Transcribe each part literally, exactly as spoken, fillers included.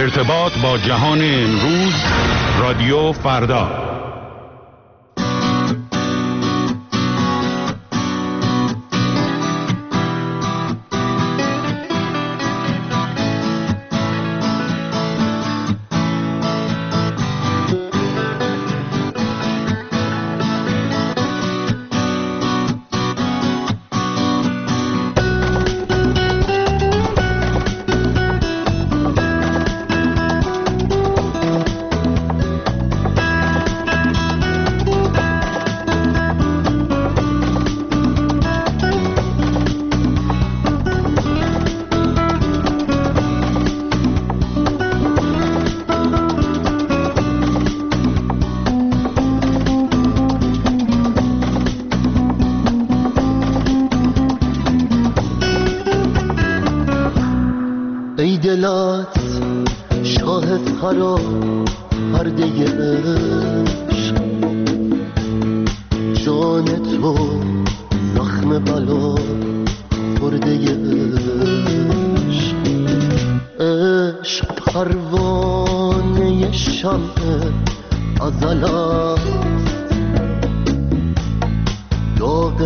ارتباط با جهان امروز، رادیو فردا. دلت شاه سرا پرده عشق، جان تو زخم بلا خورده عشق، عشق پروانه شمع ازل است، داغ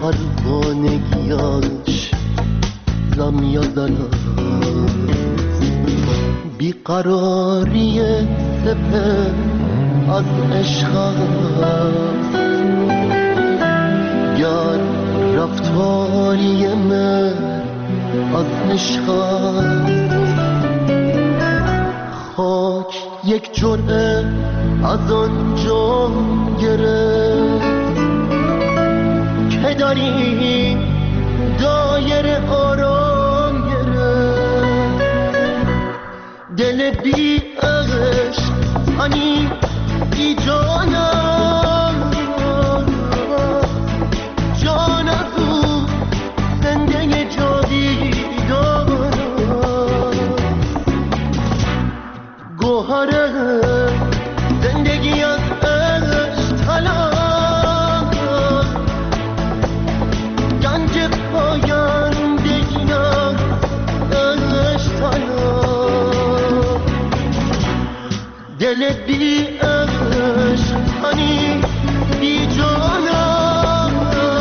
پروانگیش زم یزل است، بیقراری سپه از عشق است، گر رفتاری مهر از عشق است، خاک یک جرعه از آن جام گرفت که در این دایره آرام گرفت، دل بی عشق انی بی جانم، جان از او زنده جاویدانم، گوهر زندگی از عشق طلب، گنج پایندگی از عشق طلب، دل بی عشق انی بی جانم،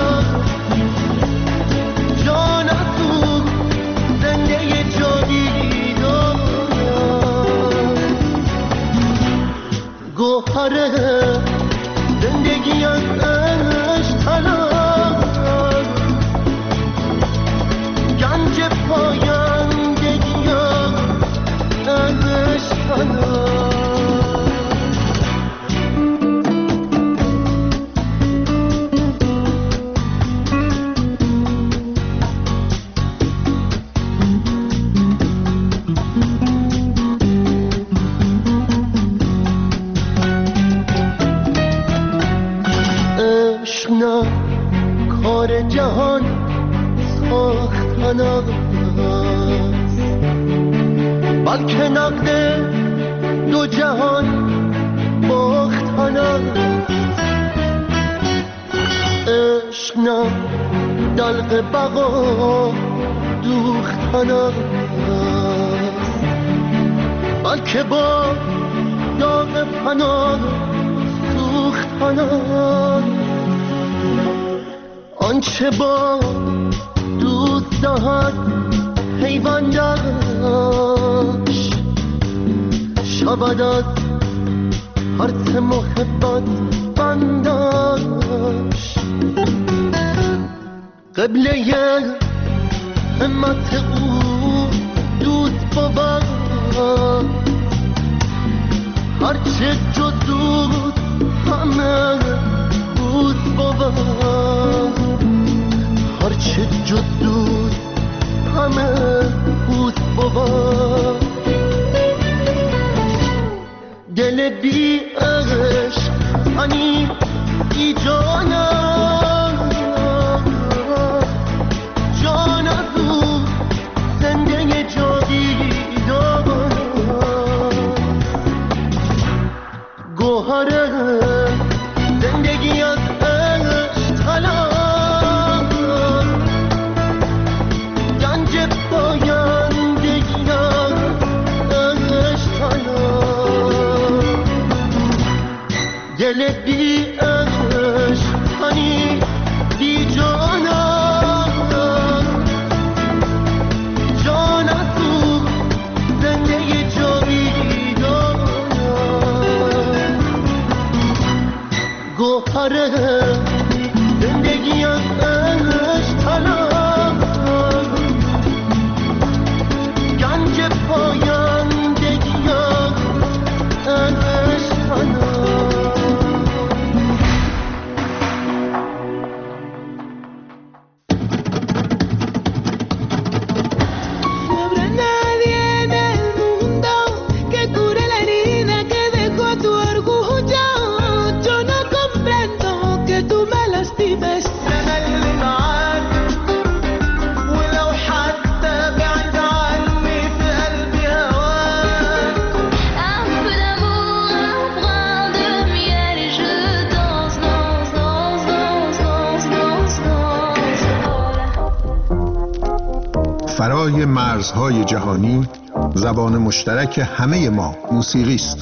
جان از او زنده جاویدانم، گوهر زندگی از عشق طلب، گنج پایندگی از عشق طلب. عشق نه کار جهان ساختن است، بلکه نقد دو جهان باختن است، عشق نه دلق بقا دوختن است، بلکه با داغ فنا سوختن است، آنچه با دوست دهد پیوندش شود از هرچه محبت بندش، قبله همت او دوست بود، هرچه جز دوست همه دوست بود، هرچه جز دوست همه دوست بود، دل بی عشق انی بی جانم، جان از او زنده جاویدانم، گوهر زندگی از عشق طلب، گنج پایم دل بی عشقانی بی جانم جان از او زنده جاویدانم گوهر زندگی از عشق طلب گنج پایندگی از عشق طلب فرای مرزهای جهانی زبان مشترک همه ما موسیقی است.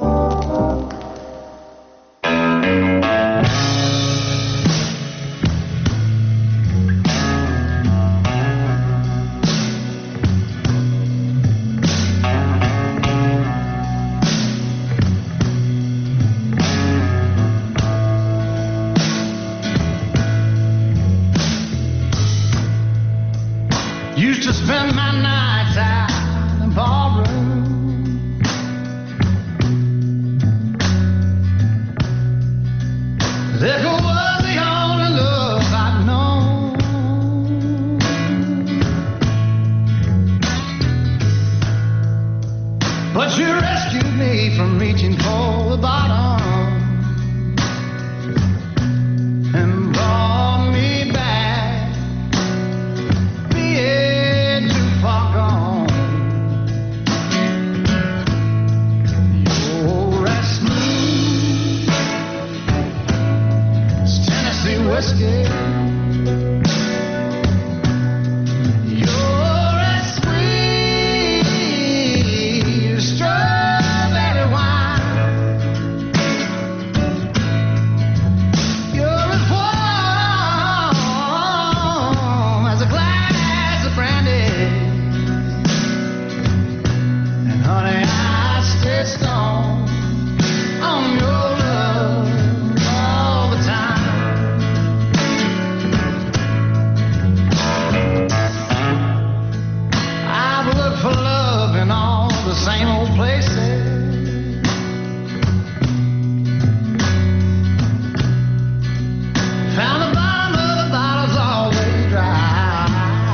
Used to spend my nights out in the ballroom. Liquor was the only love I'd known. But you rescued me from reaching for the bottom and brought me back. Whiskey. You're as sweet as strawberry wine. You're as warm as a glass of brandy. And honey, I stay strong on your love all the time. For love in all the same old places. Found the bottom of the bottle's always dry.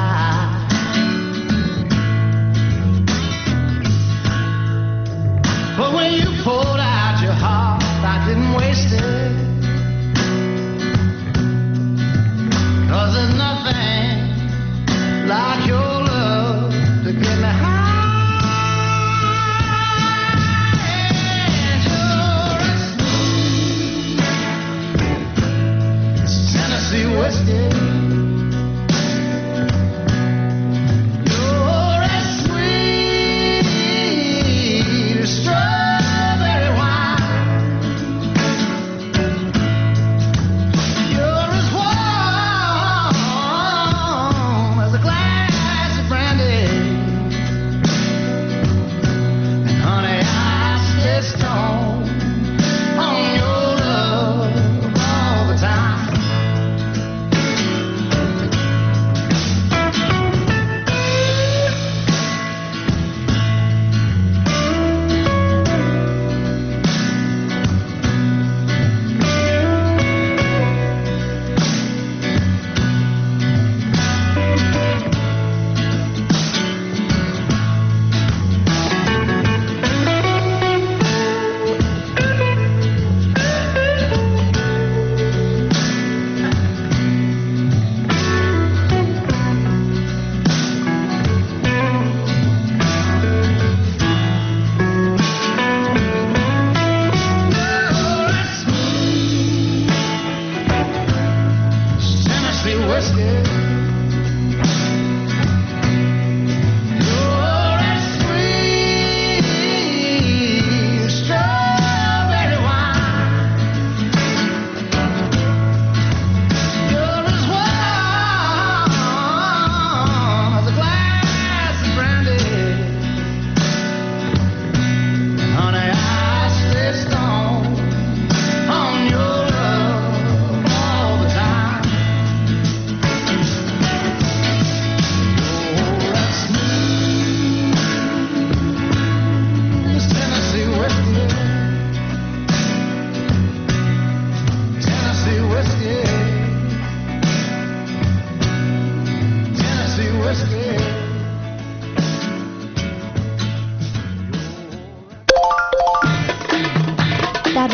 But when you poured out your heart, I didn't waste it. 'Cause there's nothing like your love to get me high. And you're as smooth as Tennessee whiskey. You're as sweet as strawberry wine.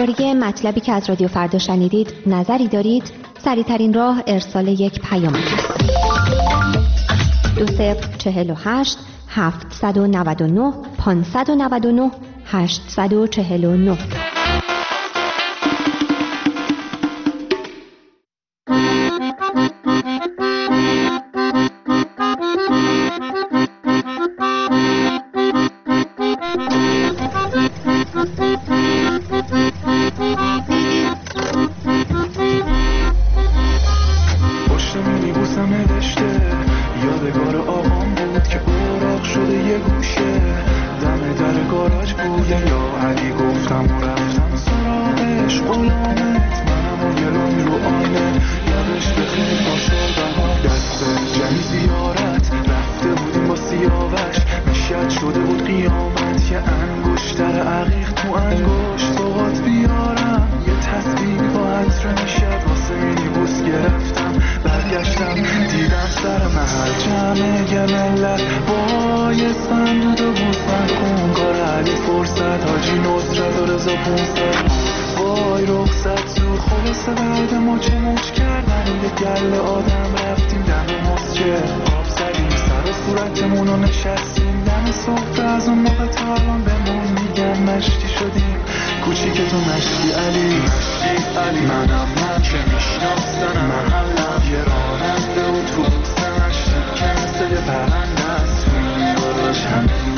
درباره مطلبی که از رادیو فردا شنیدید نظری دارید؟ سریع‌ترین راه ارسال یک پیام است. دو صفر چهل و هشت هفتصد و نود و نه پانصد و نود و نه هشتصد و چهل و نه. وای رخصت زور خلاصه بعد ما چه موج کردن یه گله آدم رفتیم دم مسجد آب زدیم سر و صورتمونو نشستیم دم صبح از اون موقع تا الان بهمون میگن مشتی شدیم کوچیکتون مشتی علی مشتی علی منم من که میشناستنم محلم یه راننده اتوبوس مشتی که مثل یه پرنده است تو این راش همه